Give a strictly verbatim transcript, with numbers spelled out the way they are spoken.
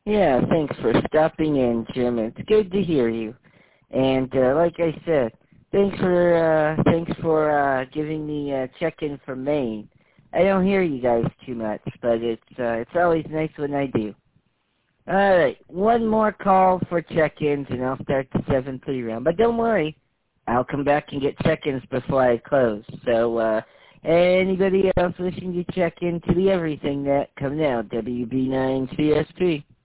Yeah, thanks for stopping in, Jim. It's good to hear you. And uh, like I said, thanks for uh, thanks for uh, giving me a check-in from Maine. I don't hear you guys too much, but it's uh, it's always nice when I do. All right, one more call for check-ins, and I'll start the seven three round. But don't worry, I'll come back and get check-ins before I close. So uh, anybody else wishing to check into the Everything Net, come now, W B nine C S P.